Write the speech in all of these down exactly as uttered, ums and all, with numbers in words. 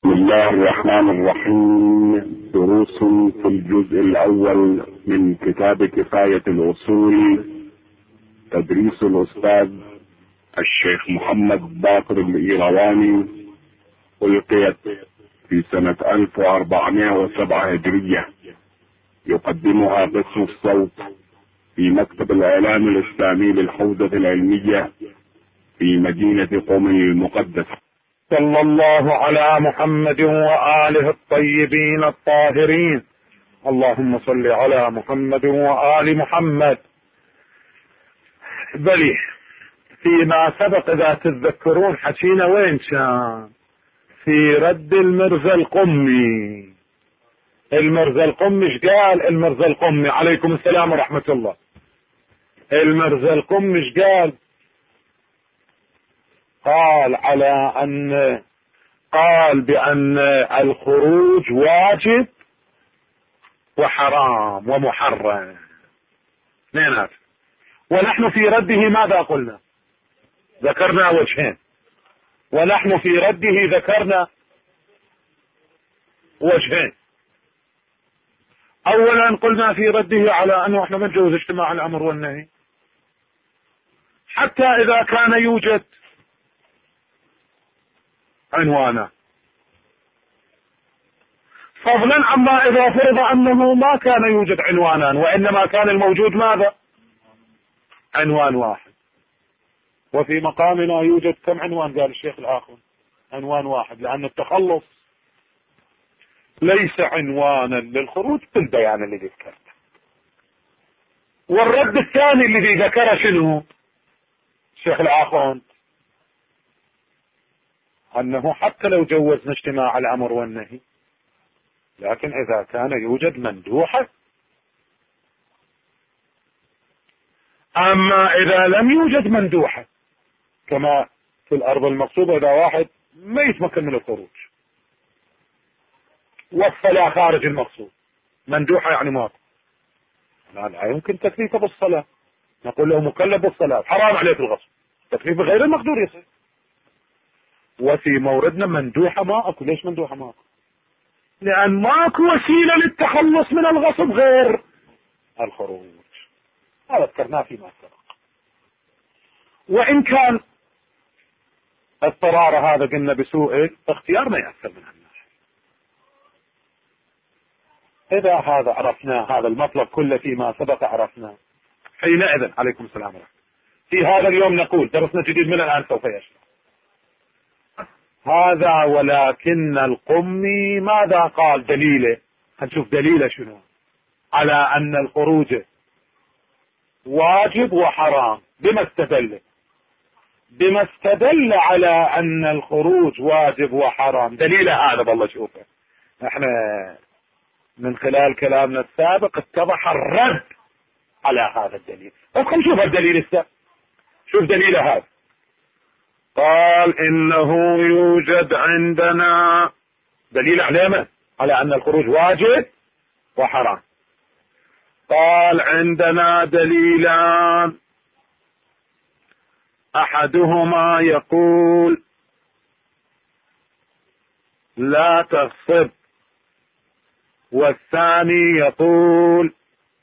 بسم الله الرحمن الرحيم. دروس في الجزء الأول من كتاب كفاية الأصول، تدريس الأستاذ الشيخ محمد باقر الإيرواني، ألقيت في سنة ألف وأربعمائة وسبعة هجرية. يقدمها قسم الصوت في مكتب الإعلام الإسلامي للحوزة العلمية في مدينة قم المقدسة. صلى الله على محمد وآله الطيبين الطاهرين. اللهم صل على محمد وآل محمد. بلي فيما سبق إذا تتذكرون حكينا وين كان؟ في رد المرزا القمي. المرزا القمي ايش قال؟ المرزا القمي عليكم السلام ورحمة الله. المرزا القمي ايش قال؟ قال على أن قال بأن الخروج واجب وحرام ومحرم. اثنينات. ونحن في رده ماذا قلنا؟ ذكرنا وجهين، ونحن في رده ذكرنا وجهين. اولا قلنا في رده على انه احنا ما نجوز اجتماع الامر والنهي حتى اذا كان يوجد عنوانا، فضلا عما اذا فرض انه ما كان يوجد عنوانان وانما كان الموجود ماذا؟ عنوان واحد. وفي مقامنا يوجد كم عنوان؟ قال الشيخ الاخر عنوان واحد، لان التخلص ليس عنوانا للخروج بالبيان الذي ذكرته. والرد الثاني الذي ذكره شنو الشيخ الاخر؟ انه حتى لو جوزنا اجتماع الامر والنهي، لكن اذا كان يوجد مندوحة. اما اذا لم يوجد مندوحة كما في الارض المقصودة، اذا واحد ما يتمكن من الخروج والصلاة خارج المقصود، مندوحة يعني ماكو، لا لا يمكن تكليفه بالصلاة، نقول له مكلف بالصلاة، حرام عليك الغصب، تكليف غير المقدور يصير. وفي موردنا مندوحة ما اكو. ليش مندوحة ما اكو؟ لان ماكو وسيلة للتخلص من الغصب غير الخروج. هذا ذكرناه فيما سبق. وان كان اضطرار هذا قلنا بسوء اختيار ما يأثر من هالناحية. اذا هذا عرفناه، هذا المطلب كله فيما سبق عرفناه، حينئذ عليكم السلام ورحمة. في هذا اليوم نقول درسنا جديد من الان سوف يشرح هذا. ولكن القمي ماذا قال؟ دليله، هنشوف دليله شنو على ان الخروج واجب وحرام. بما استدل؟ بما استدل على ان الخروج واجب وحرام. دليله هذا والله شوفه، احنا من خلال كلامنا السابق اتضح الرد على هذا الدليل. ادخل شوف الدليل السابق، شوف دليله هذا. قال انه يوجد عندنا دليل علامة على ان الخروج واجب وحرام. قال عندنا دليلان، احدهما يقول لا تغصب، والثاني يقول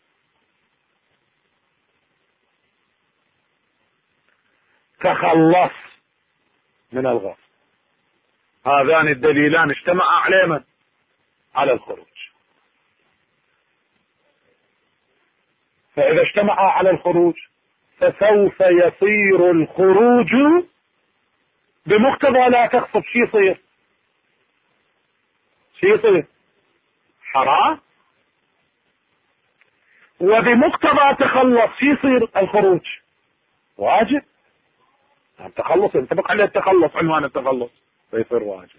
تخلص من الغصب. هذان الدليلان اجتمعا على من؟ على الخروج. فإذا اجتمعا على الخروج فسوف يصير الخروج بمقتضى لا تغصب شي يصير؟ شي يصير؟ حرام. وبمقتضى تخلص شي يصير؟ الخروج واجب. التخلص ينطبق عليه التخلص، عنوان التخلص، فيصير واجب.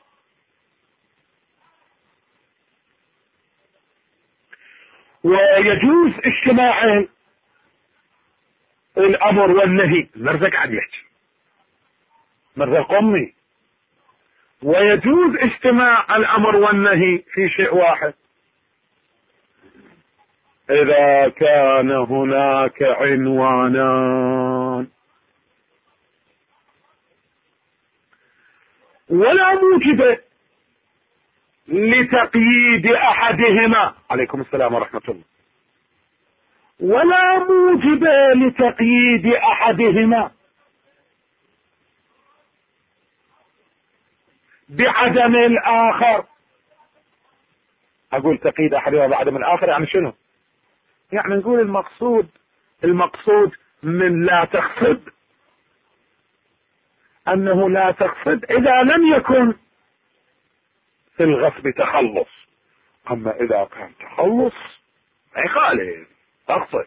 ويجوز اجتماع الامر والنهي، المرزا قاعد يحكي، مرزا القمي، ويجوز اجتماع الامر والنهي في شيء واحد اذا كان هناك عنوانان ولا موجب لتقييد احدهما، عليكم السلام ورحمة الله، ولا موجب لتقييد احدهما بعدم الاخر. اقول تقييد احدهما بعدم الاخر يعني شنو؟ يعني نقول المقصود المقصود من لا تقصد انه لا تقصد اذا لم يكن في الغصب تخلص، اما اذا كان تخلص ما يخالف تقصد،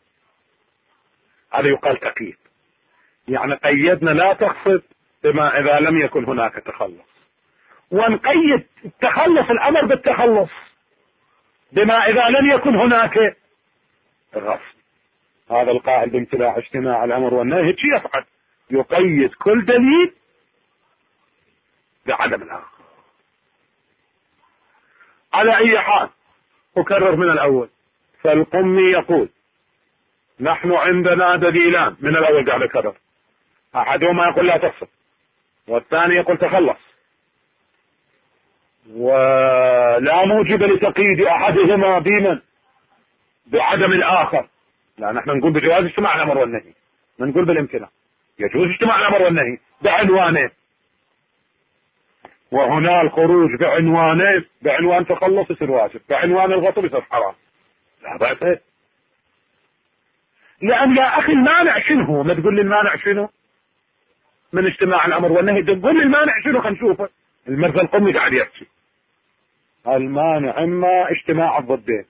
هذا يقال تقييد. يعني قيدنا لا تقصد بما اذا لم يكن هناك تخلص، ونقيد التخلص الامر بالتخلص بما اذا لم يكن هناك غصب. هذا القائل بامتناع اجتماع الامر والنهي شي يفعل؟ يقيد كل دليل بعدم الاخر. على اي حال اكرر من الاول، فالقمي يقول نحن عندنا دليلان، من الاول قاعد اكرر، احدهما يقول لا تقصد والثاني يقول تخلص، ولا موجب لتقييد احدهما بمن بعدم الاخر. لا نحن نقول بجواز اجتماع الامر والنهي، ما نقول بالامتناع، يجوز اجتماع الامر والنهي بعنوانين، وهنا الخروج بعنوانين، بعنوان تخلص يصير واجب، بعنوان الغصب يصير حرام، لا بأس. لأن يا أخي المانع شنو هو؟ ما تقول لي المانع شنو من اجتماع الأمر والنهي، تقول لي المانع شنو خلينا نشوفه. المرزا القمي قاعد يحكي المانع اما اجتماع الضدين.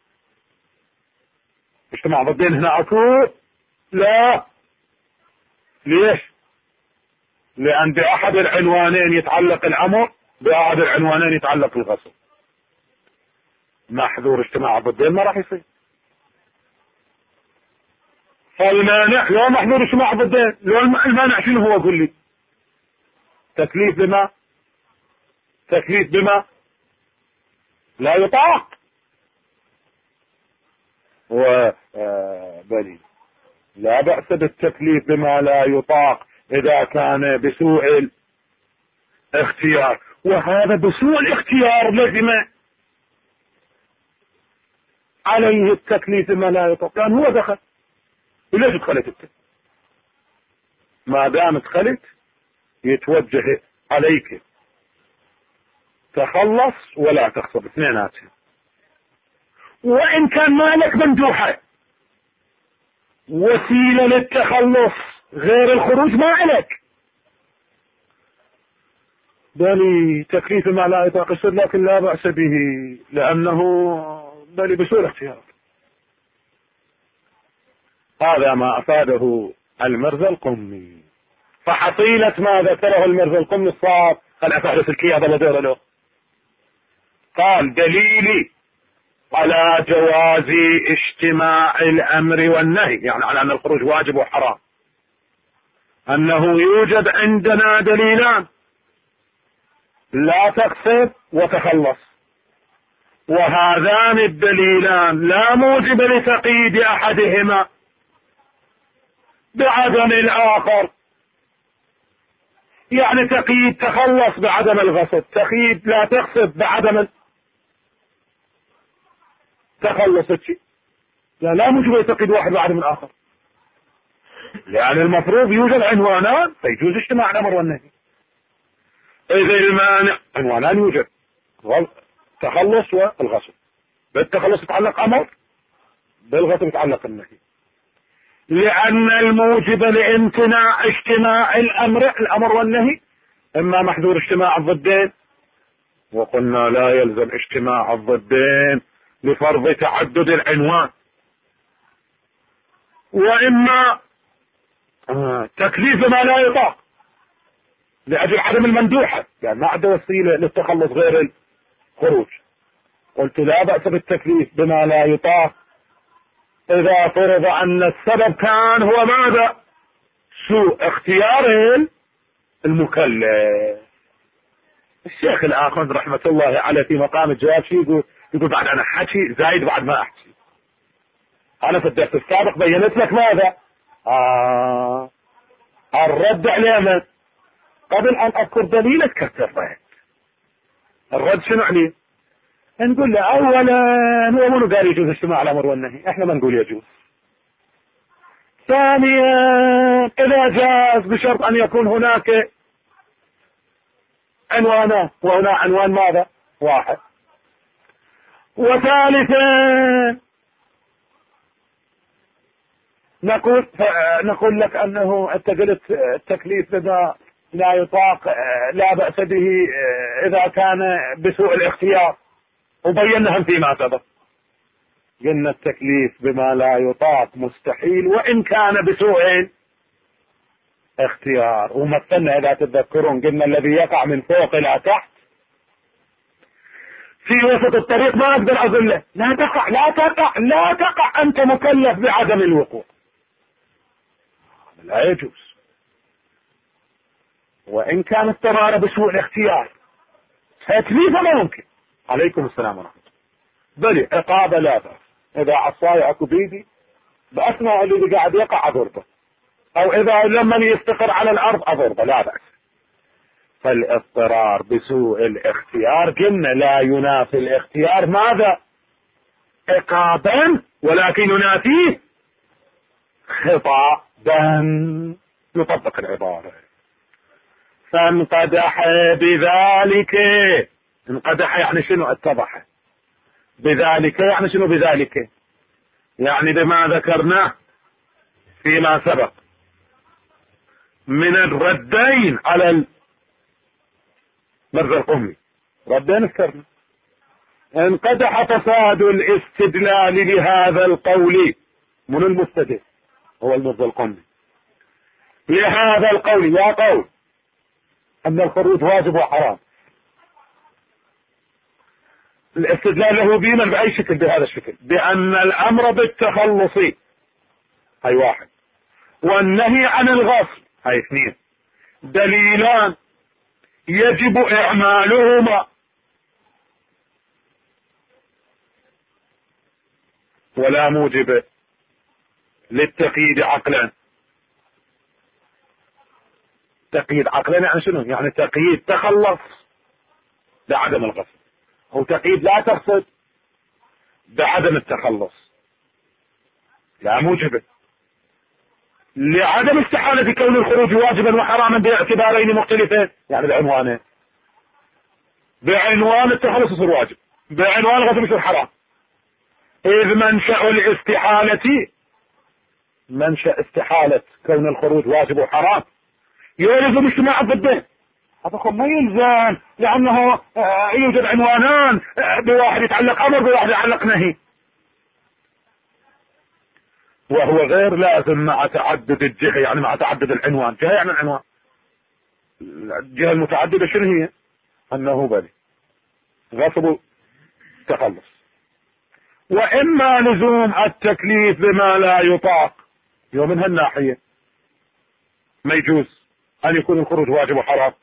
اجتماع الضدين هنا اكو؟ لا. ليش؟ لأن بأحد العنوانين يتعلق الأمر، بأحد العنوانين يتعلق الغصب. محذور اجتماع الضدين ما راح يصير. فالمانع لو محذور اجتماع الضدين، لو المانع شنو هو؟ قل لي. تكليف بما تكليف بما لا يطاق. وبلي لا بأس بالتكليف بما لا يطاق إذا كان بسوء الاختيار، وهذا بسوء الاختيار لزم عليه التكليف بما لا يطاق، لأن هو دخل. وليش دخلت انت؟ ما دام دخلت يتوجه عليك تخلص ولا تخصب، اثنيناتهم. وإن كان مالك مندوحة وسيلة للتخلص غير الخروج ما عليك، بل تكليف ما لا يطاق يصير، لكن لا بأس به لأنه بل بسوء الاختيار. هذا ما أفاده المرزا القمي. فحصيلة ما ذكره المرزا القمي الصار قد أفاد في الكيادة ودير له. قال دليلي على جواز اجتماع الأمر والنهي، يعني على أن الخروج واجب وحرام، أنه يوجد عندنا دليلان، لا تقصد وتخلص، وهذان الدليلان لا موجب لتقييد أحدهما بعدم الآخر. يعني تقييد تخلص بعدم الغصب، تقييد لا تقصد بعدم تخلص الشيء، لا لا موجب لتقييد واحد بعدم الآخر، يعني المفروض يوجد عنوانان فيجوز اجتماع الأمر والنهي. إذا المانع عنوانان يوجد، تخلص والغصب، بالتخلص يتعلق أمر، بالغصب يتعلق النهي. لأن الموجب لامتناع اجتماع الأمر الأمر والنهي إما محذور اجتماع الضدين، وقلنا لا يلزم اجتماع الضدين لفرض تعدد العنوان، وإما آه تكليف ما لا يطاق لأجل عدم المندوحة، يعني ما عنده وسيلة للتخلص غير الخروج. قلت لا بأس بالتكليف بما لا يطاق إذا فرض أن السبب كان هو ماذا؟ سوء اختيار المكلف. الشيخ الآخر رحمة الله عليه في مقام الجواب شيء يقول يقول بعد أنا حكي زايد بعد ما أحكي. أنا في الدرس السابق بينت لك ماذا؟ آه الرد عليه من؟ قبل أن أذكر دليلك كثرت. الرد شنو عليه؟ نقول له اولا هو منو قال يجوز اجتماع الامر والنهي؟ احنا ما نقول يجوز. ثانيا اذا جاز بشرط ان يكون هناك عنوانات، وهنا عنوان ماذا؟ واحد. وثالثا نقول نقول لك انه انت قلت التكليف بما لا يطاق لا بأس به اذا كان بسوء الاختيار، وبيناهم فيما سبق. قلنا التكليف بما لا يطاق مستحيل وان كان بسوء اختيار، ومثلنا اذا تتذكرون قلنا الذي يقع من فوق الى تحت في وسط الطريق ما اقدر اقول له لا تقع لا تقع لا تقع، انت مكلف بعدم الوقوع، لا يجوز. وان كان اضطرار بسوء الاختيار تكليفه ما يمكن. عليكم السلام ورحمة الله. بل عقابه لا بأس، اذا عصاي اكو بيدي باثناء اللي قاعد يقع اضربه، او اذا لمن يستقر على الارض اضربه، لا بأس. فالاضطرار بسوء الاختيار قلنا لا ينافي الاختيار ماذا؟ عقابا، ولكن ينافيه خطابا. نطبق العبارة. فانقدح بذلك، انقدح يعني شنو؟ اتضح. بذلك يعني شنو؟ بذلك يعني بما ذكرناه فيما سبق من الردين على المرزا القمي، ردين اذكرنا. انقدح فساد الاستدلال لهذا القول. من المستدل؟ هو المرزا القمي. لهذا القول، يا قول ان الخروج واجب وحرام، الاستدلال له بينا بأي شكل؟ بهذا الشكل، بأن الأمر بالتخلص هاي واحد، والنهي عن الغصب هاي اثنين، دليلان يجب إعمالهما، ولا موجب للتقييد عقلا. تقييد عقلا يعني شنو؟ يعني تقييد تخلص بعدم الغصب، أو تقييد لا تقصد بعدم التخلص، لا موجبه لعدم استحالة كون الخروج واجبا وحراما باعتبارين مختلفين، يعني بعنوانين. بعنوان التخلص يصير واجب، بعنوان الغصب يصير حرام. إذ منشأ الاستحالة، منشأ استحالة كون الخروج واجب وحرام يلزم اجتماع الضدين. هذا ما يلزم، لأنه يوجد عنوانان، بواحد يتعلق أمر بواحد يتعلق نهي، وهو غير لازم مع تعدد الجهة، يعني مع تعدد العنوان. جهة يعني العنوان، الجهة المتعددة شنو هي؟ أنه بلي غصب تخلص. وإما لزوم التكليف بما لا يطاق، يوم من هالناحية ما يجوز أن يكون الخروج واجب وحرام،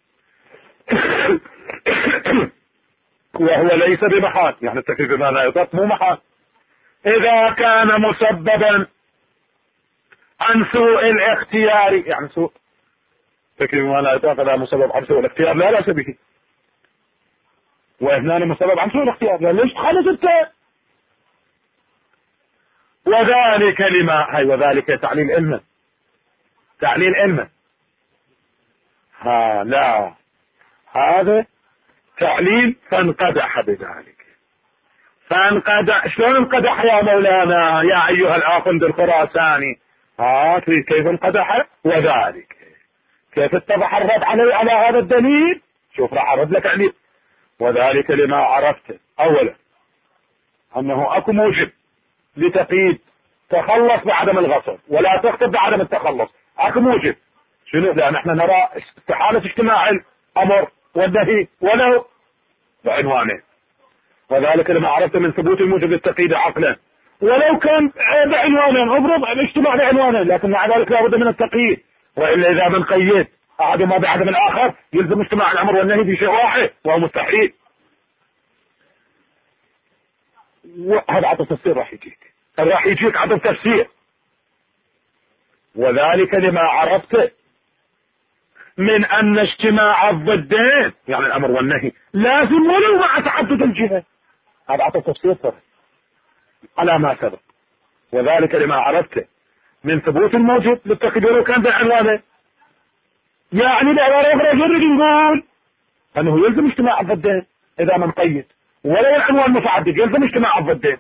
وهو ليس بمحال، يعني التكليف بما لا يطاق مو محال إذا كان مسببا عن سوء الاختيار، يعني سوء تكليف بما لا يطاق إذا مسبب عن سوء الاختيار لا بأس به، وهنا مسبب عن سوء الاختيار لا ليش تخلص انت. وذلك لما هي وذلك تعليل علما، تعليل علما. ها لا، هذا تعليل فانقدح بذلك. فانقدح، شلون انقدح يا مولانا يا ايها الاخند الخراساني؟ ها كيف انقدح؟ وذلك كيف اتضح الرد عليه على هذا الدليل؟ شوف راح ارد لك عليه. وذلك لما عرفت اولا انه اكو موجب لتقييد تخلص بعدم الغصب ولا تخطب بعدم التخلص، اكو موجب شنو؟ لان احنا نرى استحالة اجتماع الامر والنهي ولو بعنوانه. وذلك لما عرفت من ثبوت الموجب للتقييد عقلا، ولو كان بعنوانين اضرب الاجتماع بعنوانين، لكن مع ذلك لابد من التقييد، والا اذا من قيد احدهما بعدم الاخر يلزم اجتماع الامر والنهي في شيء واحد وهو مستحيل. وهذا عدم تفسير راح يجيك، راح يجيك عدم تفسير. وذلك لما عرفت من ان اجتماع الضدين يعني الامر والنهي لازم ولو مع تعدد الجهة. هذا اعطى تفسير على ما سبق، وذلك لما عرفته من ثبوت الموجود للتقييد ولو كان بالعنوانه. يعني بعبارة أخرى جرد نقول أنه يلزم اجتماع الضدين إذا ما نقيد، ولو العنوان متعدد يلزم اجتماع الضدين.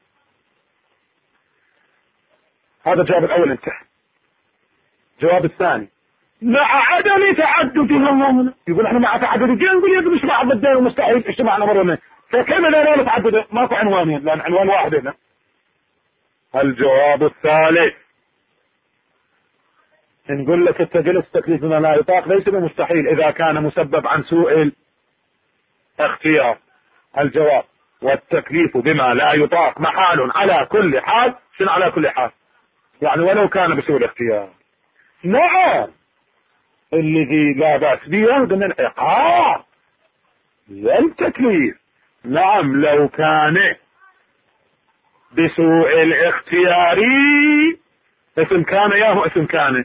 هذا الجواب الأول انتهى. الجواب الثاني مع عدم تعددهم، يقول احنا مع تعدد الجهة نقول يلزم اجتماع الضدين ومستحيل اجتماع الأمر والنهي، فكيف إذا لا نتعدد ماكو عنوانين لأن عنوان واحد هنا. الجواب الثالث نقول لك التجلس التكليف بما لا يطاق ليس بمستحيل إذا كان مسبب عن سوء الاختيار. الجواب والتكليف بما لا يطاق محال على كل حال. شنو على كل حال؟ يعني ولو كان بسوء الاختيار. نعم الذي لا بأس به من العقاب لا التكليف. نعم لو كان بسوء الاختيار. اسم كان ياهو اسم كان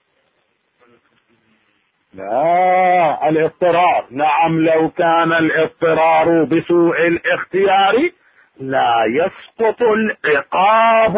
لا الاضطرار. نعم لو كان الاضطرار بسوء الاختيار لا يسقط العقاب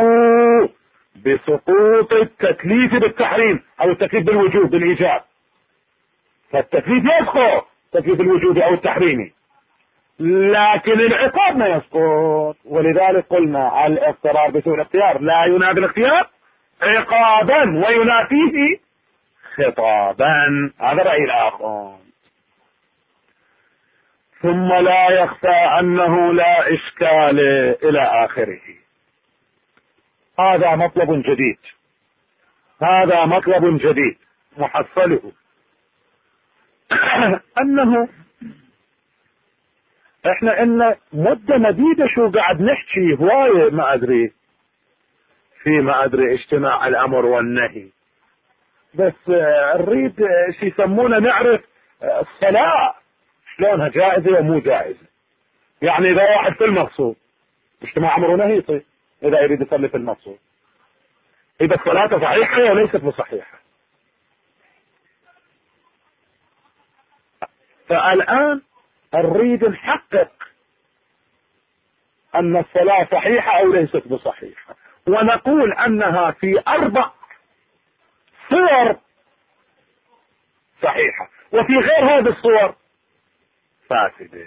بسقوط التكليف بالتحريم او التكليف بالوجوب بالايجاب. فالتكليف يسقط تكليف الوجوب او التحريمي، لكن العقاب ما يسقط. ولذلك قلنا الاضطرار بسوء الاختيار لا ينافي الاختيار عقابا وينافيه خطابا. هذا رأي الآخر. ثم لا يخفى أنه لا إشكال إلى آخره. هذا مطلب جديد، هذا مطلب جديد محصله أنه احنا ان مدة مديدة شو قاعد نحكي هواية ما ادري في ما ادري اجتماع الامر والنهي، بس نريد شي يسمونه نعرف الصلاة شلونها جائزة ومو جائزة. يعني اذا واحد في المقصود اجتماع امر ونهي يصير اذا يريد يصلي في المقصود، اذا الصلاة صحيحة وليست بصحيحة. فالان نريد نحقق ان الصلاة صحيحة او ليست بصحيحة، ونقول انها في اربع صور صحيحة وفي غير هذه الصور فاسدة.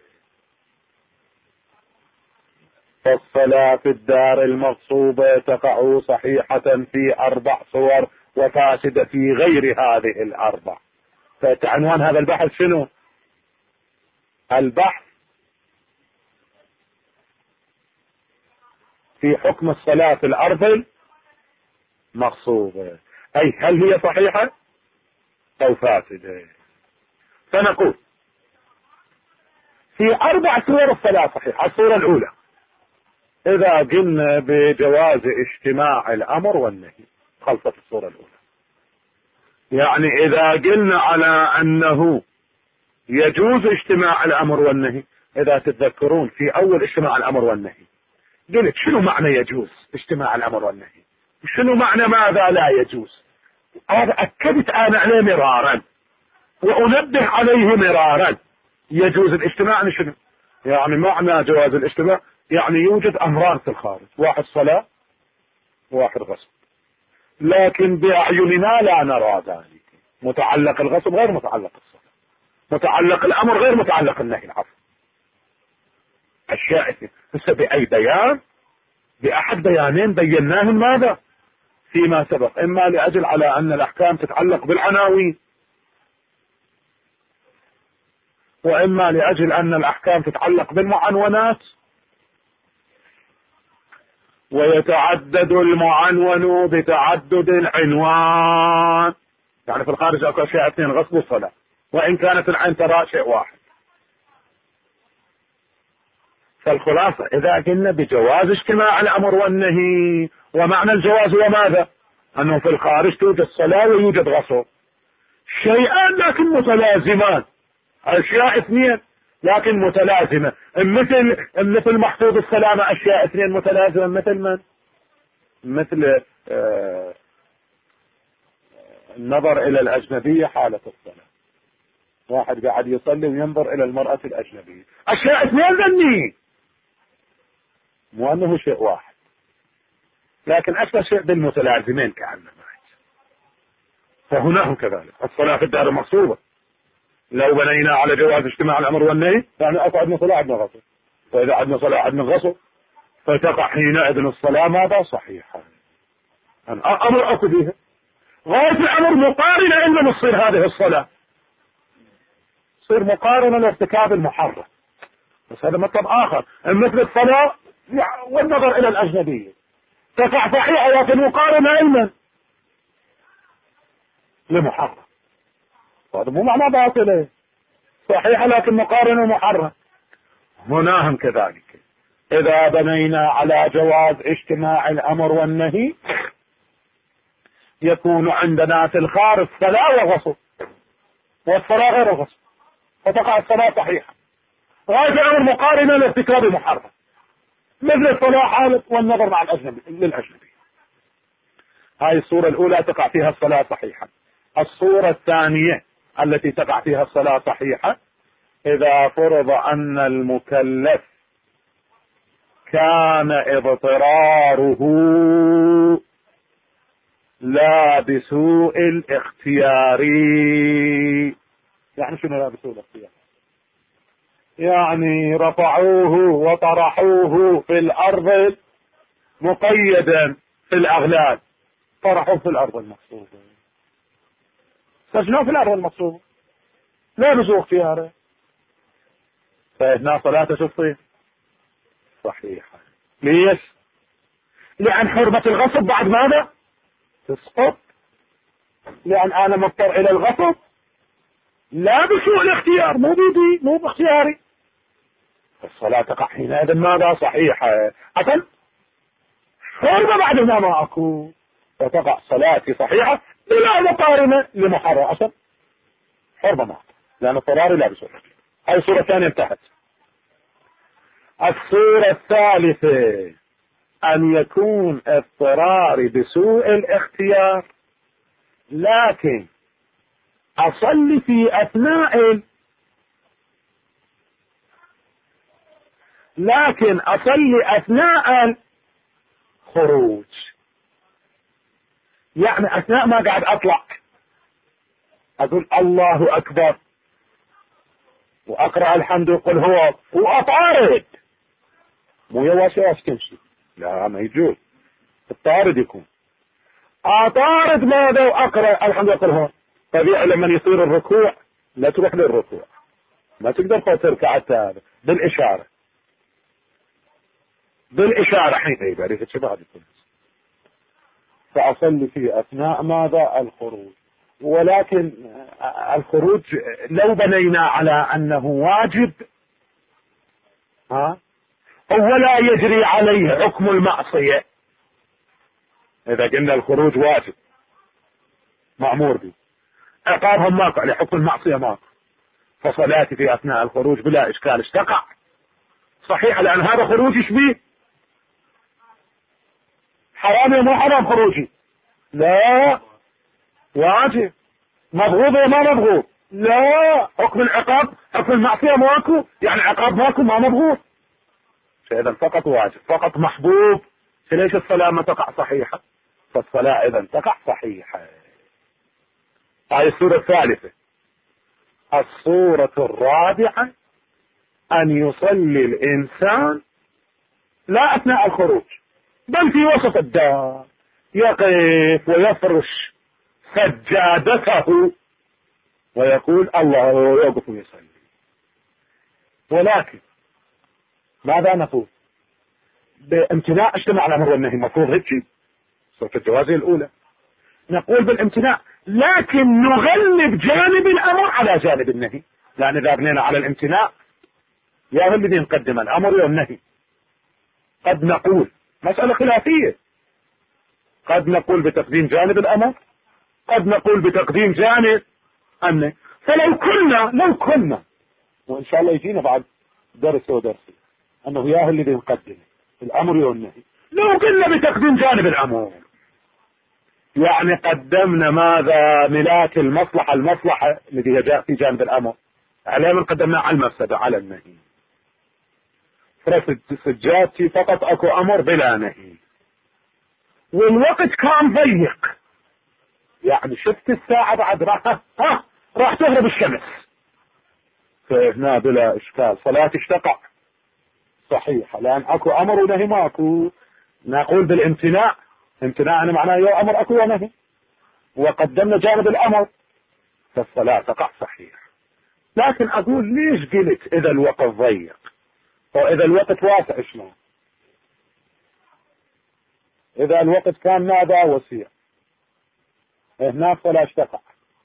فالصلاة في الدار المغصوبة تقع صحيحة في اربع صور وفاسدة في غير هذه الاربع. فعنوان هذا البحث شنو؟ البحث في حكم الصلاة في الأرض مغصوبة، أي هل هي صحيحة أو فاسدة. فنقول في أربع صور الصلاة صحيحة. الصورة الأولى إذا قلنا بجواز اجتماع الأمر والنهي، خلصت الصورة الأولى. يعني إذا قلنا على أنه يجوز اجتماع الأمر والنهي، إذا تتذكرون في أول اجتماع الأمر والنهي قلت شنو معنى يجوز اجتماع الأمر والنهي، شنو معنى ماذا لا يجوز. هذا أكدت أنا عليه مرارا وأنبه عليه مرارا. يجوز الاجتماع شنو؟ يعني معنى جواز الاجتماع يعني يوجد أمران في الخارج، واحد صلاة وواحد غصب، لكن بأعيننا لا نرى ذلك. متعلق الغصب غير متعلق الصلاة، متعلق الأمر غير متعلق النهي. العفو أشياء هسه بأي بيان؟ بأحد بيانين بيناهم ماذا فيما سبق، إما لأجل على أن الأحكام تتعلق بالعناوين، وإما لأجل أن الأحكام تتعلق بالمعنونات، ويتعدد المعنون بتعدد العنوان. يعني في الخارج أكو أشياء اثنين، غصب وصلاة، وإن كانت العين ترى شيء واحد. فالخلاصة إذا قلنا بجواز اجتماع الأمر والنهي، ومعنى الجواز وماذا؟ أنه في الخارج توجد صلاة ويوجد غصب، شيئان لكن متلازمان، أشياء اثنين لكن متلازمة. مثل مثل محفوظ السلامة أشياء اثنين متلازمة، مثل من؟ مثل آه النظر إلى الأجنبية حالة الصلاة. واحد قاعد يصلي وينظر إلى المرأة الأجنبية، أشياء اثنين ذني، مو أنه شيء واحد، لكن أكثر شيء بالمتلازمين كأنه. فهنا كذلك الصلاة في الدار مقصودة. لو بنينا على جواز اجتماع الأمر والنهي يعني أكو عندنا صلاة عندنا غسل، فإذا عندنا صلاة عندنا غسل فتقع حينئذ الصلاة ماذا؟ صحيحة. أمر أكو فيها غاية الأمر مقارنة إلا تصير هذه الصلاة، تصير مقارنة لارتكاب المحرم، بس هذا مطلب آخر. مثل الصلاة والنظر إلى الأجنبية تقع صحيحة لكن مقارنة إلا لمحرم، هذا مو معنى باطلة، صحيحة لكن مقارنة محرم. هنا هم كذلك، إذا بنينا على جواز اجتماع الأمر والنهي يكون عندنا في الخارج صلاة وغسل، والصلاة غير غسل، فتقع الصلاة صحيحة. غاية الأمر مقارنة لارتكاب محرم، مثل الصلاة حالة والنظر مع الأجنبي للأجنبي. هاي الصورة الأولى تقع فيها الصلاة صحيحة. الصورة الثانية التي تقع فيها الصلاة صحيحة إذا فرض أن المكلف كان اضطراره لا بسوء الاختيار. يعني شنو لا بسوء الاختيار؟ يعني رفعوه وطرحوه في الأرض مقيدا في الأغلال، طرحوه في الأرض المقصودة، سجنوه في الأرض المقصودة لا بسوء اختياره، فإثناء صلاة تصير صحيحة. ليش؟ لأن حرمة الغصب بعد ماذا؟ تسقط، لأن أنا مضطر إلى الغصب لا بسوء الاختيار، مو بيدي مو باختياري، الصلاة تقع حينئذ ماذا؟ صحيحة. أصل حرمة بعد ما ما أكو، فتقع صلاتي صحيحة بلا مقارنة لمحرم، أصل حرمة ما لأن اضطراري لا بسوء الاختيار. هاي الصورة الثانية انتهت. الصورة الثالثة أن يكون اضطراري بسوء الاختيار لكن أصلي في أثناء لكن أصلي أثناء الخروج، يعني أثناء ما قاعد أطلع أقول الله أكبر وأقرأ الحمد وقل هو وأطارد، مو يواش يواش تمشي، لا ما يجوز، الطارد يكون أطارد ماذا وأقرأ الحمد وقل هو. طبيعي لما يصير الركوع لا تروح للركوع، ما تقدر تركع هذا بالإشارة، بالإشارة حين يبارك الشباب يكون، فأصلي في أثناء ماذا؟ الخروج. ولكن الخروج لو بنينا على أنه واجب ها ولا يجري عليه حكم المعصية، إذا قلنا الخروج واجب مأمور به عقابهم ماكو عليه، حكم المعصية ماكو، فصلاتي في أثناء الخروج بلا إشكال اشتقع صحيح، لأن هذا خروج يشبيه حرام مو حرام خروجي، لا واجب، مبغوض وما مبغوض، لا حكم العقاب حكم المعصية ماكو، يعني عقاب ماكو ما مبغوض، فإذا فقط واجب فقط محبوب، فليش الصلاة ما تقع صحيحة؟ فالصلاة إذا تقع صحيحة. هذه الصورة الثالثة. الصورة الرابعة أن يصلي الإنسان لا أثناء الخروج بل في وسط الدار، يقف ويفرش سجادته ويقول الله ويوقف ويصلي. ولكن ماذا نقول؟ بامتناع اجتماع الأمر والنهي، مفروض هيك صورة الجوازية الأولى، نقول بالامتناع، لكن نغلب جانب الأمر على جانب النهي، لأن إذا بنينا على الامتناع يا هم الذي نقدم الأمر والنهي، قد نقول مسألة خلافية، قد نقول بتقديم جانب الأمر، قد نقول بتقديم جانب النهي. فلو كنا لو كنا وإن شاء الله يجينا بعد درس ودرس أنه يا الذي نقدم الأمر والنهي، لو قلنا بتقديم جانب الأمر يعني قدمنا ماذا؟ ملاك المصلحة، المصلحة التي جاء في جانب الأمر علينا قدمنا على المفسدة على النهي. فرصة سجادتي فقط اكو امر بلا نهي، والوقت كان ضيق، يعني شفت الساعة بعد راح ها راح تغرب الشمس، فهنا بلا اشكال صلاتي اشتقع صحيحة، لان اكو امر ونهي، ماكو نقول بالامتناع، امتناع انا معناه يا امر اكو ونهي، وقدمنا جانب الامر فالصلاة تقع صحيح. لكن اقول ليش قلت اذا الوقت ضيق واذا الوقت واسع؟ شلون اذا الوقت كان ماذا؟ وسيع، هناك فلا اشتقع.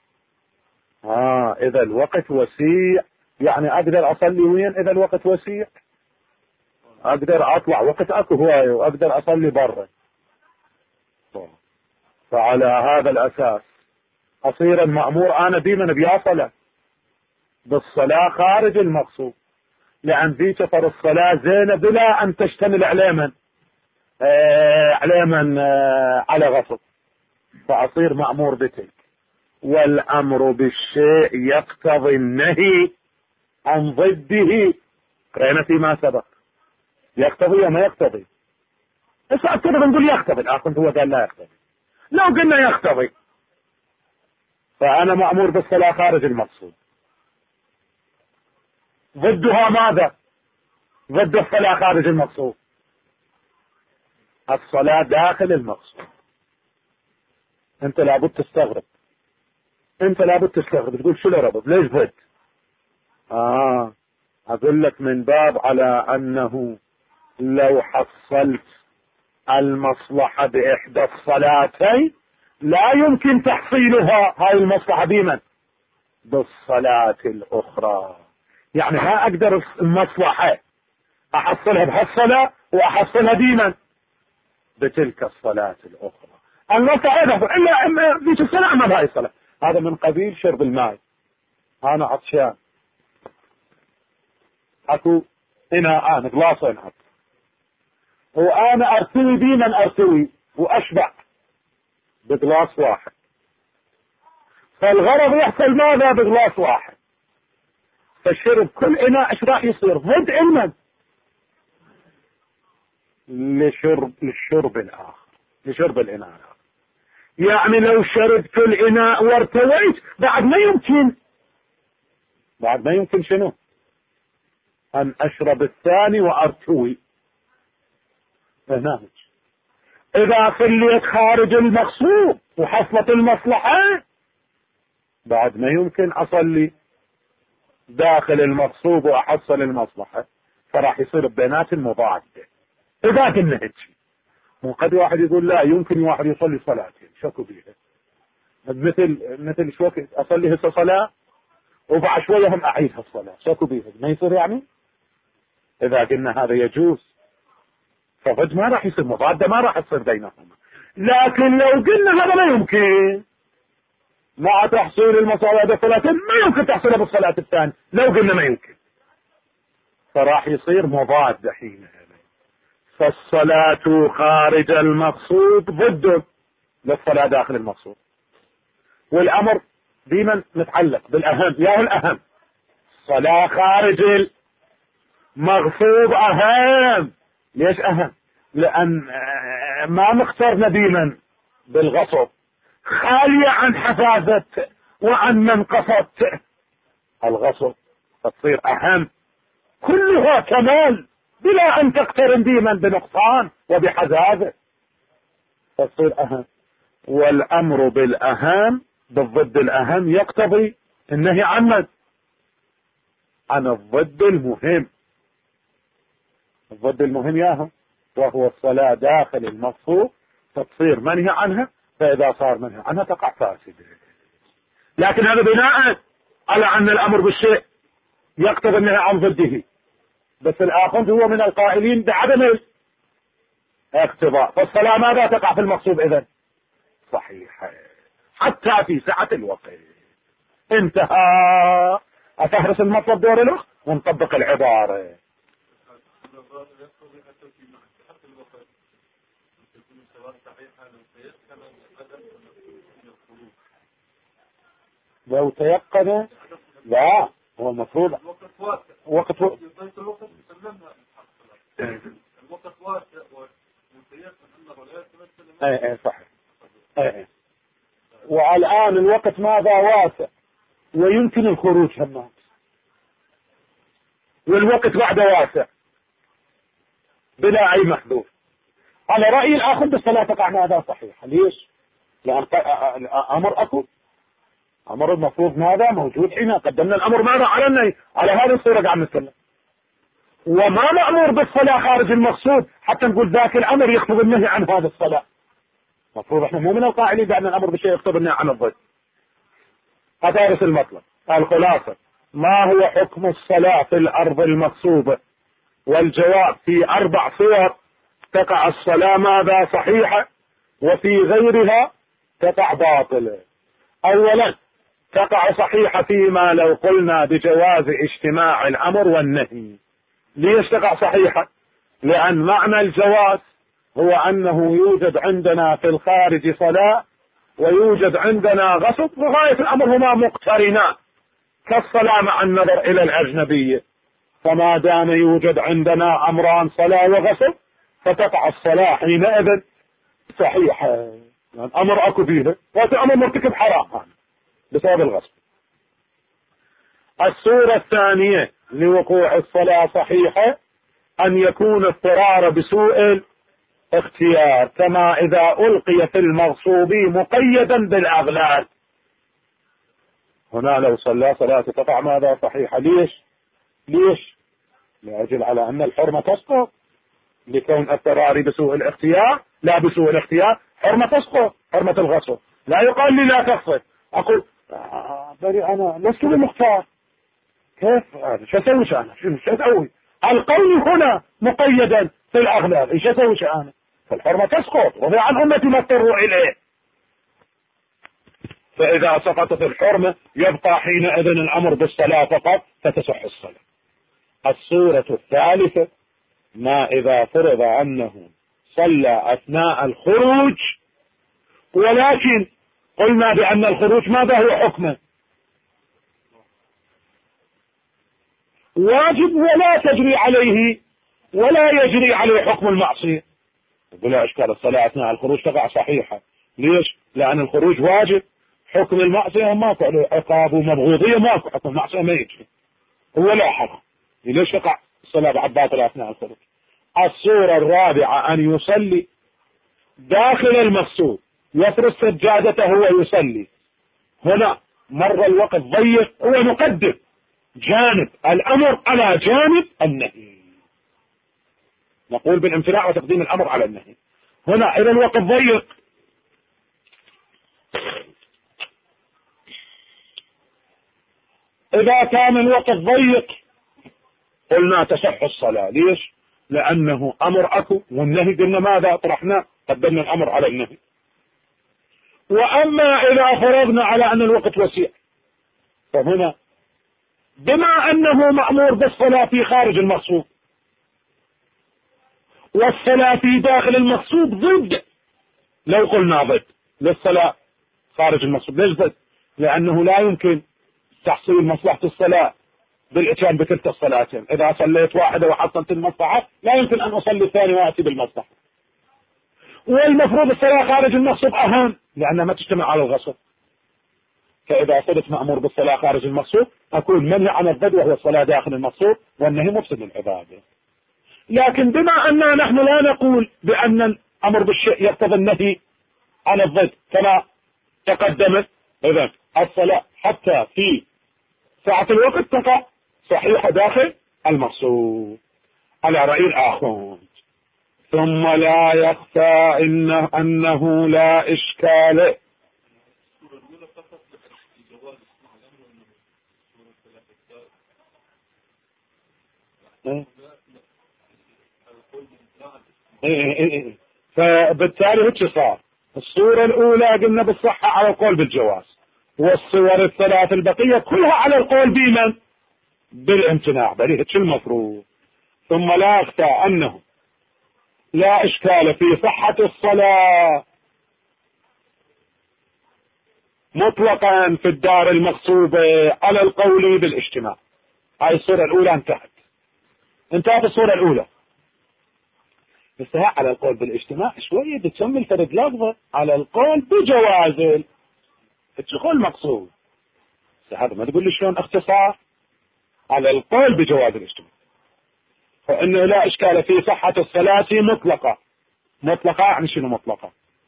اه اذا الوقت وسيع يعني اقدر اصلي وين؟ اذا الوقت وسيع اقدر اطلع وقت اكو هواية واقدر اصلي برا، فعلى هذا الاساس اصير المأمور انا ديما بيصلة بالصلاة خارج المقصود، لان ذي كفر الصلاة زينة بلا ان تشتمل على من آه على من آه على غصب، فاصير مأمور بتلك. والامر بالشيء يقتضي النهي عن ضده، قرينا فيما سبق يقتضي وما يقتضي، بس اكثر بنقول يقتضي، الاخر هو قال لا يقتضي. لو قلنا يقتضي فانا مأمور بالصلاة خارج المقصود، ضدها ماذا؟ ضد الصلاة خارج المقصود الصلاة داخل المقصود. انت لابد تستغرب، انت لابد تستغرب تقول شو الربط؟ ليش ضد؟ اه اقول لك من باب على انه لو حصلت المصلحة باحدى الصلاتين لا يمكن تحصيلها هاي المصلحة بمن؟ بالصلاة الاخرى. يعني ما اقدر المصلحة احصلها بهالصلاة واحصلها بمن؟ بتلك الصلاة الاخرى. المصلحة الا اما ذيك الصلاة اما بهاي الصلاة. هذا من قبيل شرب الماء، انا عطشان اكو هنا انا بلاصة هنا وانا ارتوي بمن ارتوي واشبع بغلاص واحد، فالغرض يحصل ماذا؟ بغلاص واحد، فالشرب كل اناء ايش راح يصير؟ ضد علما لشرب للشرب الاخر، لشرب الاناء الاخر. يعني لو شربت الاناء وارتويت بعد ما يمكن، بعد ما يمكن شنو؟ ان اشرب الثاني وارتوي. هناك اذا صليت خارج المقصود وحصلت المصلحة بعد ما يمكن اصلي داخل المقصود واحصل المصلحة، فراح يصير بينات المضادة. اذا قلنا هيك مو قد واحد يقول لا يمكن واحد يصلي صلاتين شكو بيها، مثل مثل شو وقت اصلي هسه صلاة وبعد شوية هم اعيدها الصلاة شكو بيها، ما يصير يعني. اذا قلنا هذا يجوز فضد ما راح يصير مضادة، ما راح تصير بينهما. لكن لو قلنا هذا لا يمكن مع تحصيل المصالح بالصلاتين ما يمكن تحصيلها بالصلاة الثانية، لو قلنا ما يمكن فراح يصير مضاد حينها. فالصلاة خارج المقصود ضد للصلاة داخل المقصود، والامر بمن متعلق بالاهم، يا الاهم صلاة خارج المقصود اهم. ليش اهم؟ لان ما مختارنا بمن؟ بالغصب، خالية عن حفاظة وعن منقصة الغصب، فتصير اهم كلها كمال بلا ان تقترن بمن؟ بنقصان وبحزازة، فتصير اهم. والامر بالاهم بالضد الاهم يقتضي النهي عن من؟ عن الضد المهم. الضد المهم ياهم وهو الصلاة داخل المقصود، فتصير منهي عنها، فاذا صار منهي عنها تقع فاسدة. لكن هذا بناء على ان الامر بالشيء يقتضي النهي عن ضده، بس الاخر هو من القائلين بعدم الاقتضاء، فالصلاة ماذا تقع في المقصود اذن؟ صحيحة حتى في سعة الوقت. انتهى. اتهرس المطلب دور له ونطبق العبارة. لو تيقن لا هو المفروض وقت و... الوقت واسع ومتيقن انه لا يتمثل. اي اي صحيح. اي والان الوقت ماذا واسع ويمكن الخروج هم، والوقت بعده واسع بلا اي محذور. على رأي الاخر بالصلاة تقع ماذا صحيح. ليش؟ لان امر اكو، امر المفروض ماذا موجود حين قدمنا الامر ماذا على النهي. على هذه الصورة قاعد نتكلم. وما مأمور بالصلاة خارج المقصود حتى نقول ذاك الامر يقتضي النهي عن هذه الصلاة. مفروض احنا مو من القائلين بان الامر بشيء يقتضي النهي عن الضد. هذا المطلب. الخلاصة ما هو حكم الصلاة في الارض المغصوبة؟ والجواب في اربع صور تقع الصلاة ماذا صحيحة، وفي غيرها تقع باطلة. اولا تقع صحيحة فيما لو قلنا بجواز اجتماع الامر والنهي. ليش تقع صحيحة؟ لان معنى الجواز هو انه يوجد عندنا في الخارج صلاة ويوجد عندنا غصب، وغاية الامر هما مقترنان كالصلاة مع النظر الى الاجنبية. فما دام يوجد عندنا امران صلاة وغصب فتقع الصلاة حينئذ صحيحة، يعني امر اكو فيه وهذا امر مرتكب حرام بسبب الغصب. الصورة الثانية لوقوع الصلاة صحيحة ان يكون اضطرار بسوء اختيار، كما اذا القي في المغصوب مقيدا بالاغلال. هنا لو صلى صلاة تقع ماذا صحيحة. ليش؟ ليش؟ لأجل على ان الحرمة تسقط، لكون اضطراري بسوء الاختيار لا بسوء الاختيار حرمة تسقط، حرمة الغصب. لا يقال لي لا تقصد، اقول آه بري انا لست بمختار، كيف هذا شو اسوي انا؟ شو اسوي؟ القول هنا مقيدا في الاغلال، ايش اسوي انا؟ فالحرمة تسقط وضع عن امتي ما اضطروا اليه. فاذا سقطت الحرمة يبقى حينئذ الامر بالصلاة فقط فتصح الصلاة. الصورة الثالثة ما اذا فرض انه صلى اثناء الخروج، ولكن قلنا بان الخروج ماذا هو حكمه؟ واجب ولا تجري عليه ولا يجري عليه حكم المعصية. بلا اشكال الصلاة اثناء الخروج تقع صحيحة. ليش؟ لان الخروج واجب، حكم المعصية ماكو عليه عقاب ومبغوضية، ماكو حكم المعصية ما يجري، هو لا حرام. ليش تقع الصلاة بعد باطلة اثناء الخروج؟ الصورة الرابعة ان يصلي داخل المقصود، يفرش سجادته ويصلي. هنا مر الوقت ضيق، هو نقدم جانب الامر على جانب النهي، نقول بالامتناع وتقديم الامر على النهي. هنا اذا الوقت ضيق اذا كان الوقت ضيق قلنا تصح الصلاة. ليش؟ لانه امر اكو والنهي قلنا ماذا طرحنا قدمنا الامر على النهي. واما اذا فرضنا على ان الوقت وسيع فهنا بما انه مأمور بالصلاة في خارج المقصود والصلاة في داخل المقصود ضد، لو قلنا ضد للصلاة خارج المقصود. ليش ضد؟ لانه لا يمكن تحصيل مصلحة الصلاة بالاتيان بتلك الصلاتين. اذا صليت واحدة وحصلت المصلحة لا يمكن ان اصلي الثاني واتي بالمصلحة. والمفروض الصلاة خارج المقصود اهم لانها ما تجتمع على الغصب. فاذا صرت مأمور بالصلاة خارج المقصود اكون منهي عن الضد وهو الصلاة داخل المقصود، والنهي مفسد للعبادة. لكن بما اننا نحن لا نقول بان الامر بالشيء يقتضي النهي عن الضد كما تقدمت، اذا الصلاة حتى في ساعة الوقت تقع صحيحة داخل المقصود على رأي الآخر. ثم لا يخفى إنه أنه لا إشكال. فبالتالي هيك صار الصورة الأولى قلنا بالصحة على القول بالجواز، والصور الثلاث البقية كلها على القول بمن؟ بالامتناع. بل هيك المفروض. ثم لا يخفى أنه لا إشكال في صحة الصلاة مطلقا في الدار المغصوبة على القول بالاجتماع. هاي الصورة الأولى انتهت انتهت الصورة الأولى. بس ها على القول بالاجتماع شوية بتسمي فرد لفظة على القول بجواز الدخول مقصود. هذا ما تقول لي شلون اختصار على القول بجواز الاجتماع. فإنه لا إشكال في صحة الصلاة مطلقة. مطلقة يعني شنو مطلقة؟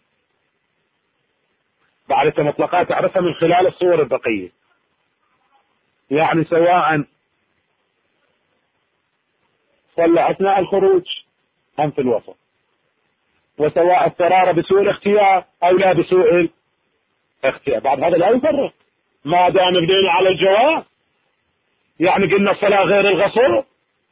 بعد مطلقة تعرفها من خلال الصور البقية. يعني سواء صلى أثناء الخروج أم في الوسط، وسواء اضطرار بسوء الاختيار أو لا بسوء الاختيار. بعد هذا لا يفرق ما دام بدينا على الجواز. يعني قلنا الصلاة غير الغسل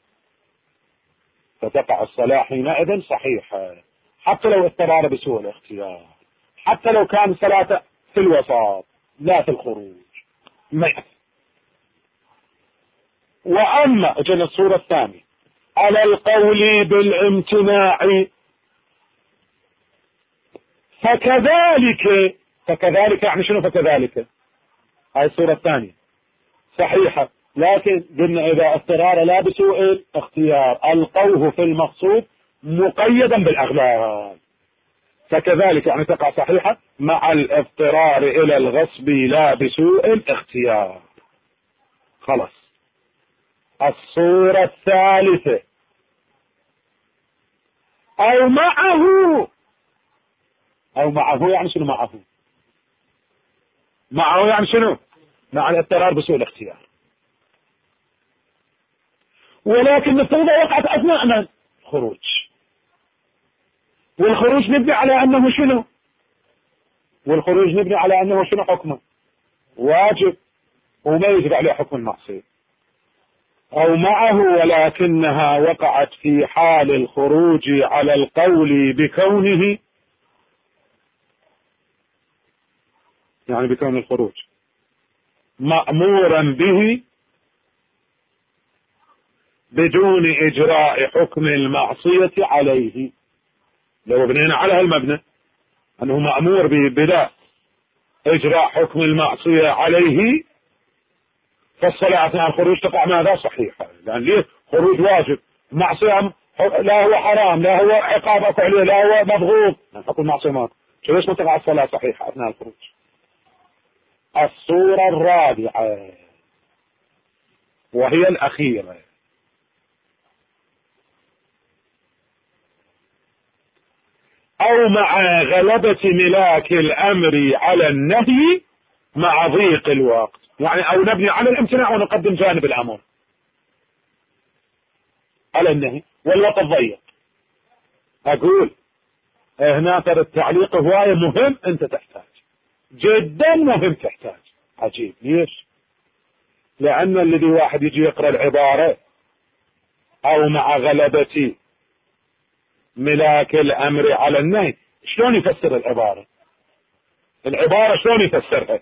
فتقع الصلاة حينئذ صحيحة حتى لو اضطرار بسوء الاختيار، حتى لو كان صلاة في الوسط لا في الخروج ما يحصل. وأما أجل الصورة الثانية على القول بالامتناع فكذلك. فكذلك يعني شنو فكذلك؟ هاي الصورة الثانية صحيحة، لكن قلنا إذا اضطرار لا بسوء الاختيار ألقوه في المقصود مقيدا بالأغلال. فكذلك يعني تقع صحيحة مع الاضطرار إلى الغصب لا بسوء الاختيار. خلاص. الصورة الثالثة أو معه. أو معه يعني شنو معه؟ معه يعني شنو؟ مع الاضطرار بسوء الاختيار. ولكن التوبة وقعت أثناء الخروج، والخروج نبني على أنه شنو؟ والخروج نبني على أنه شنو حكمه؟ واجب وما يجب عليه حكم المعصية. أو معه ولكنها وقعت في حال الخروج على القول بكونه، يعني بكون الخروج مأمورا به بدون إجراء حكم المعصية عليه. لو بنينا على المبنى أنه مأمور به بلا إجراء حكم المعصية عليه فالصلاة أثناء الخروج تقع ماذا؟ صحيحة. لأن ليه؟ خروج واجب، معصية لا هو حرام لا هو عقاب أكو عليه لا هو مبغوض، حكم المعصية ماكو، ليش ما تقع الصلاة صحيحة أثناء الخروج؟ الصورة الرابعة وهي الأخيرة أو مع غلبة ملاك الأمر على النهي مع ضيق الوقت. يعني أو نبني على الامتناع ونقدم جانب الأمر على النهي والوقت ضيق. أقول هنا ترى التعليق هواية مهم، أنت تحتاج جدا مهم تحتاج. عجيب ليش؟ لأن الذي واحد يجي يقرأ العبارة أو مع غلبة ملاك الأمر على النهي، شلون يفسر العبارة؟ العبارة شلون يفسرها؟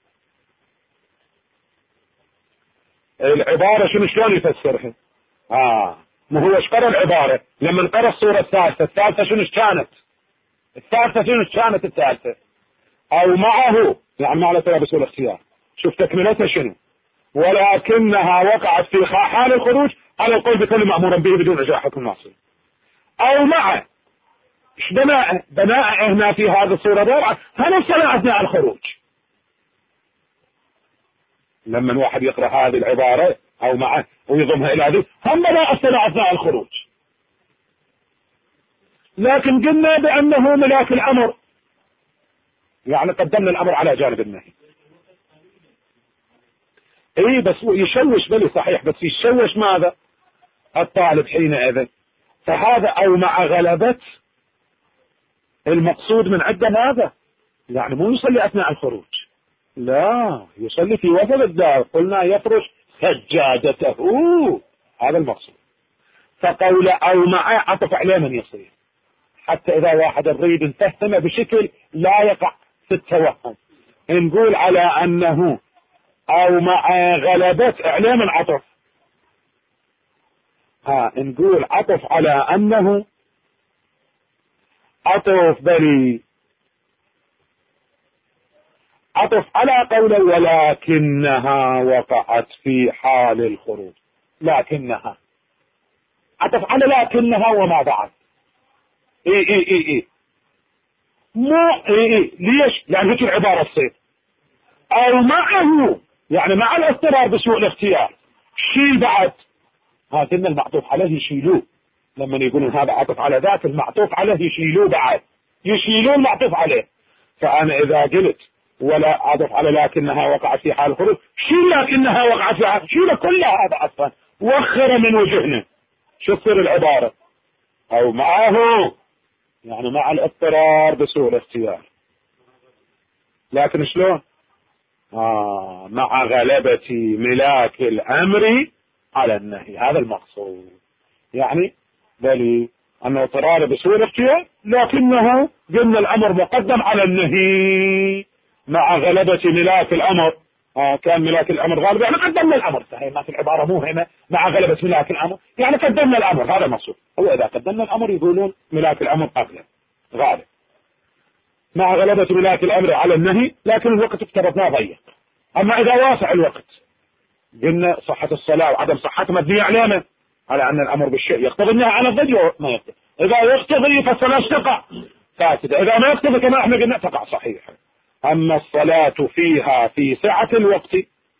العبارة شنو شلون يفسرها؟ آه ما هو ايش قرأ العبارة لما نقرأ الصورة الثالثة؟ الثالثة شنو كانت؟ الثالثة شنو كانت الثالثة؟ أو معه يعني ما على تلابس الاختيار. شوف تكملتها شنو؟ ولكنها وقعت في حال الخروج على القول بكل مأمورا به بدون إجراء حكم المعصية. أو مع ايش بناء بناء هنا في هذه الصورة الرابعة هل الصلاة أثناء الخروج. لما الواحد يقرأ هذه العبارة أو معه ويضمها إلى هذه هم لا الصلاة أثناء الخروج، لكن قلنا بأنه ملاك الأمر يعني قدمنا الأمر على جانب النهي. اي بس يشوش بلي صحيح، بس يشوش ماذا؟ الطالب حينئذ. فهذا أو مع غلبة المقصود من عدة ماذا؟ يعني مو يصلي أثناء الخروج، لا يصلي في وسط الدار، قلنا يفرش سجادته، هذا المقصود. فقول أو مع عطف عليه من يصير حتى إذا واحد الريد انتهتم بشكل لا يقع في التوهم نقول على أنه أو مع غلبة عليه من عطف، ها نقول عطف على أنه عطف بلي، عطف على قوله ولكنها وقعت في حال الخروج. لكنها عطف على لكنها وما بعد. اي اي اي اي مو اي اي ليش؟ يعني هيك العبارة تصير او معه، يعني مع الاضطرار بسوء الاختيار شيل بعد. هذا المعطوف عليه يشيلوه، لما يقولون هذا عطف على ذاك المعطوف عليه يشيلوه بعد، يشيلون المعطوف عليه. فانا اذا قلت ولا عطف على لكنها وقعت في حال الخروج، شيل لكنها وقعت في حال، شيل كل هذا اصلا، وخر من وجهنا. شو تصير العبارة؟ او معه يعني مع الاضطرار بسوء الاختيار. لكن شلون؟ آه مع غلبة ملاك الامر على النهي، هذا المقصود. يعني بل انه اضطرار بسوء الاختيار، لكنه قلنا الامر مقدم على النهي مع غلبة ملاك الامر. آه كان ملاك الامر غالب، يعني قدمنا الامر. صحيح ما في العبارة مو هنا مع غلبة ملاك الامر، يعني قدمنا الامر، هذا المقصود. هو اذا قدمنا الامر يقولون ملاك الامر قبله غالب مع غلبة ملاك الامر على النهي، لكن الوقت افترضناه ضيق. اما اذا واسع الوقت قلنا صحة الصلاة وعدم صحتها مبنية على على ان الامر بالشيء يقتضي النهي عن الضد ما يقتضي. اذا يقتضي فالصلاة تقع فاسدة، اذا ما يقتضي كما احنا قلنا تقع صحيحة. اما الصلاة فيها في سعة الوقت،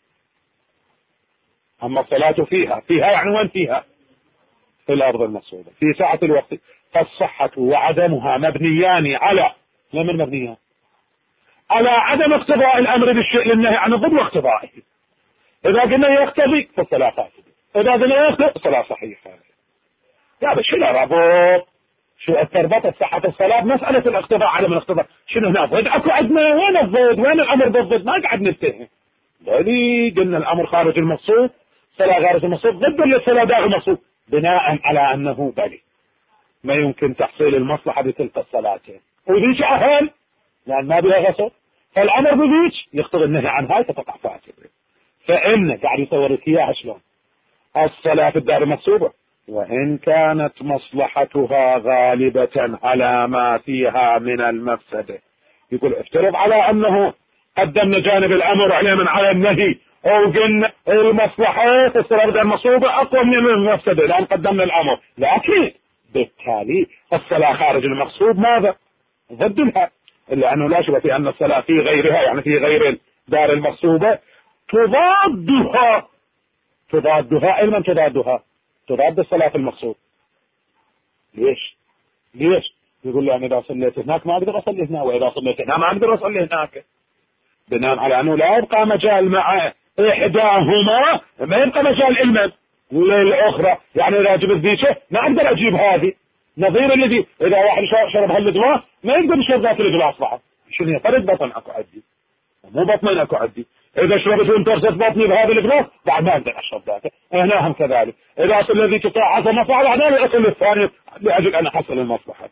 اما الصلاة فيها فيها يعني وين فيها؟ في الارض المقصودة في سعة الوقت، فالصحة وعدمها مبنيان على لمن مبنيان؟ على عدم اقتضاء الامر بالشيء للنهي عن الضد واقتضائه. اذا قلنا يقتضي فالصلاة فاسدة، اذا قلنا يقتضي الصلاة صحيحة. هذا شو ربط؟ شو التربط صحة الصلاة مسألة الاقتضاء عدم الاقتضاء. شنو هنا ضد اكو عندنا؟ وين الضد؟ وين الامر بالضد؟ ما قاعد نتهم. بلي قلنا الامر خارج المقصود، صلاة خارج المقصود، ضد للصلاة داخل المقصود، بناء على انه بلي ما يمكن تحصيل المصلحة بتلك الصلاتين، وذيك اهم لان ما بها غصب، فالامر بذيك يقتضي النهي عن هاي فتقع فاسدة. فإن قاعد يصور لك اياها شلون الصلاة في الدار المقصودة وإن كانت مصلحتها غالبة على ما فيها من المفسدة. يقول افترض على أنه قدمنا جانب الأمر على على النهي، أو قلنا المصلحة في الصلاة في الدار المقصودة أقوى من المفسدة لأن قدمنا الأمر، لكن بالتالي الصلاة خارج المقصود ماذا؟ ضد لها، إلا أنه لا شك في أن الصلاة في غيرها يعني في غير الدار المقصودة تضادها تضادها علما تضادها تضاد الصلاة المقصود. ليش؟ ليش؟ يقول له أنا إذا صليت هناك ما أقدر أصلي هنا، وإذا صليت هنا ما أقدر أصلي هناك، بناء على أنه لا يبقى مجال مع إحداهما، ما يبقى مجال علما للأخرى. يعني إذا جبت ذيشه ما أقدر أجيب هذه، نظير الذي إذا واحد شرب هالجلاس ما يقدر يشرب ذات الجلاس بعد. شنو فرد بطن أكو عندي، مو بطنين أكو عندي. إذا شربت وانترست بطني بهذا الجلاس بعد ما أقدر أشرب ذاته، هنا هم كذلك. إذا أصل الذي تطاع عصا مصلحة بعد ما الأصل الثاني لأجل أن أحصل المصلحة.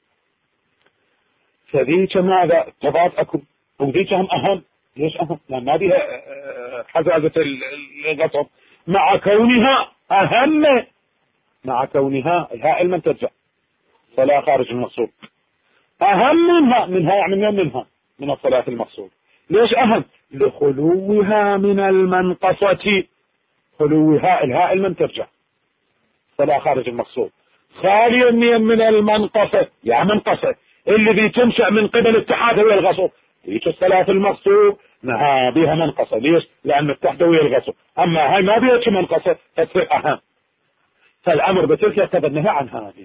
فذيك ماذا تضاد أكو، وذيك هم أهم. ليش أهم؟ لأن ما بها حزازة الغصب، مع كونها أهم، مع كونها الها علما ترجع صلاة خارج المقصود أهم منها منها يعني من منها من الصلاة المقصود. ليش أهم؟ لخلوها من المنقصة، خلوها الها علما ترجع صلاة خارج المقصود خاليا من المنقصة، يا منقصة اللي تنشأ من قبل اتحاد ويا الغصب. هيك الصلاة المقصود نها بها منقصة. ليش؟ لأن اتحد ويا الغصب. أما هاي ما بيها منقصة تصير أهم، فالأمر بتلك يقتضي النهي عن هذه.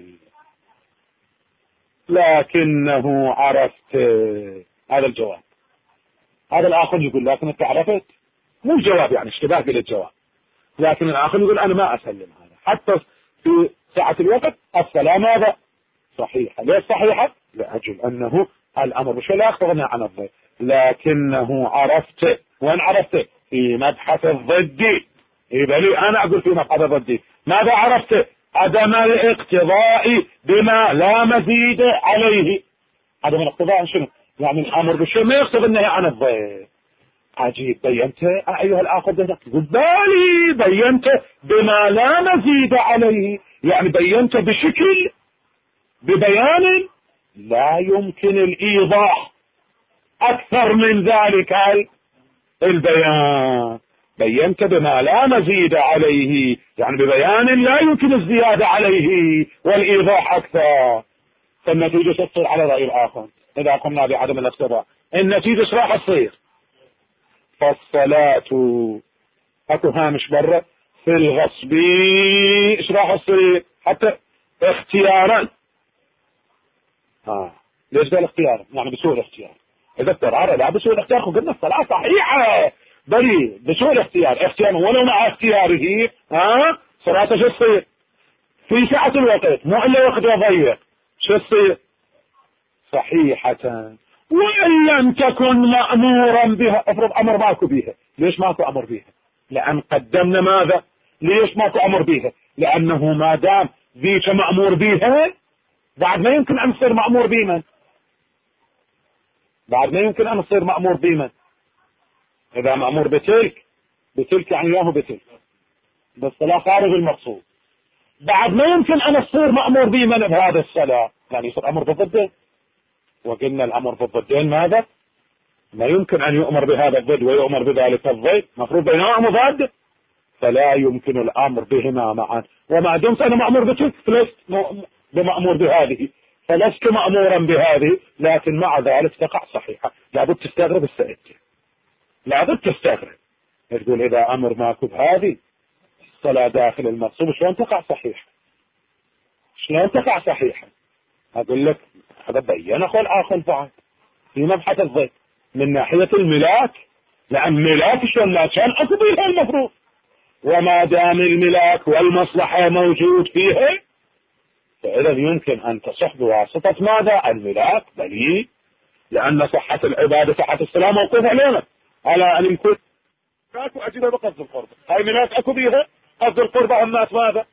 لكنه عرفت، هذا الجواب. هذا الآخر يقول لكن انت عرفت، مو جواب يعني اشتباه بالجواب. لكن الآخر يقول أنا ما أسلم هذا حتى في ساعة الوقت الصلاة ماذا؟ صحيحة. ليش صحيحة؟ لأجل أنه الأمر مش لا يقتضي عن الضد، لكنه عرفت. وين عرفت؟ في مبحث الضد. يبقى لي أنا أقول في مبحث الضد ماذا عرفت؟ عدم الاقتضاء بما لا مزيد عليه. عدم الاقتضاء شنو؟ يعني الأمر بالشيء ما يقتضي النهي عن الضد. عجيب، بينت أيها الآخر ده تقول بالي بينت بما لا مزيد عليه، يعني بينت بشكل ببيان لا يمكن الإيضاح أكثر من ذلك البيان. بينت بما لا مزيد عليه، يعني ببيان لا يمكن الزيادة عليه والإيضاح أكثر. فالنتيجة تصير على رأي الآخر إذا قمنا بعدم الاقتضاء، النتيجة ايش راح تصير؟ فالصلاة اكو هامش برا في الغصب ايش راح تصير؟ حتى اختيارا. ها ليش قال اختيارا؟ يعني بسوء الاختيار. اذا اضطرار لا بسوء الاختيار قلنا الصلاة صحيحة، بل بسوء الاختيار اختيار ولو مع اختياره ها صلاته شو تصير؟ في سعة الوقت مو الا وقت ضيق شو تصير؟ صحيحة. وإن لم تكن مأمورا بها، افرض أمر ماكو بها. ليش ماكو أمر بها؟ لأن قدمنا ماذا؟ ليش ماكو أمر بها؟ لأنه ما دام ذيك مأمور بها بعد ما يمكن أن يصير مأمور بمن؟ بعد ما يمكن أن يصير مأمور بمن؟ إذا مأمور بتلك بتلك يعني له بتلك بالصلاة خارج المقصود. بعد ما يمكن أن يصير مأمور بمن بهذا الصلاة، يعني يصير أمر بالضد. وقلنا الأمر بالضدين ماذا؟ ما يمكن أن يؤمر بهذا الضد ويؤمر بذلك الضد، مفروض بينهما مضاد، فلا يمكن الأمر بهما معا. وما دمت أنا مأمور بتلك فلست بمأمور بهذه، فلست مأمورا بهذه، لكن مع ذلك تقع صحيحة. لابد تستغرب السائد، لابد تستغرب تقول إذا أمر ماكو بهذه الصلاة داخل المقصود شلون تقع صحيحة؟ شلون تقع صحيحة؟ أقول لك هذا بين أخو الآخر بعد في مبحث الضد من ناحية الملاك، لأن ملاك شلون لا كان أكو بيها المفروض، وما دام الملاك والمصلحة موجود فيها فإذا يمكن أن تصح بواسطة ماذا؟ الملاك. بل لأن صحة العبادة صحة الصلاة موقوف علينا على أن يكون ملاك وأجيبها بقصد القربة. هاي ملاك أكو بيها قصد القربة أمات ماذا؟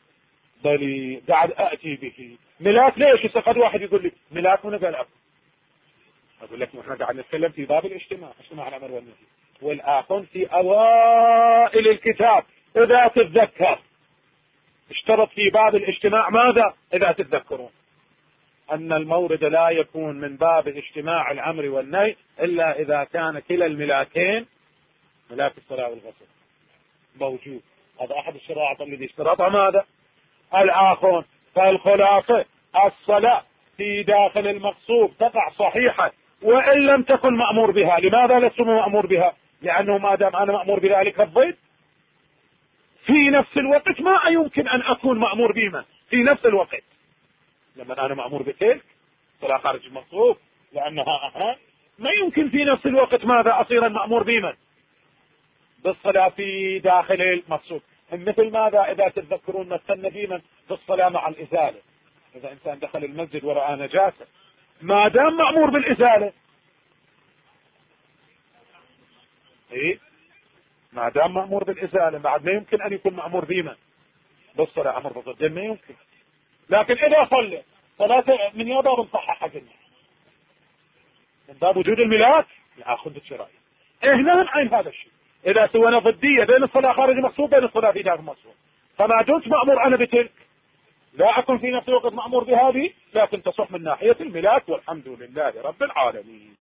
بل قاعد أأتي به ملاك. ليش قد واحد يقول لي ملاك هنا قال أكو، أقول لك نحن قاعد نتكلم في باب الاجتماع، اجتماع الأمر والنهي، والآخر في أوائل الكتاب إذا تتذكر اشترط في باب الاجتماع ماذا؟ إذا تتذكرون أن المورد لا يكون من باب اجتماع الأمر والنهي إلا إذا كان كلا الملاكين ملاك الصلاة والغسل موجود. هذا أحد الشرائط الذي اشترطها ماذا؟ الآخر. فالخلاصة الصلاة في داخل المقصود تقع صحيحة وإن لم تكن مأمور بها. لماذا لست مأمور بها؟ لأنه ما دام أنا مأمور بذلك الضد في نفس الوقت ما يمكن أن أكون مأمور بما في نفس الوقت. لما أنا مأمور بتلك صلاة خارج المقصود لأنها أهم، ما يمكن في نفس الوقت ماذا أصير مأمور بما بالصلاة في داخل المقصود. مثل ماذا؟ إذا تتذكرون مثلنا بمن بالصلاة مع الإزالة. إذا إنسان دخل المسجد ورأى نجاسة ما دام مأمور بالإزالة، إيه؟ ما دام مأمور بالإزالة بعد ما يمكن أن يكون مأمور بما بالصلاة أمر بالضد ما يمكن. لكن إذا صلى صلاة من يا باب نصحح قلنا من باب وجود الملاك لا خذ الشرائع. هنا عين هذا الشيء إذا سوينا ضدية بين الصلاة خارج المقصود بين الصلاة في داخل المقصود، فما دمت مأمور أنا بتلك لا أكون في نفس الوقت مأمور بهذه، لكن تصح من ناحية الملاك. والحمد لله رب العالمين.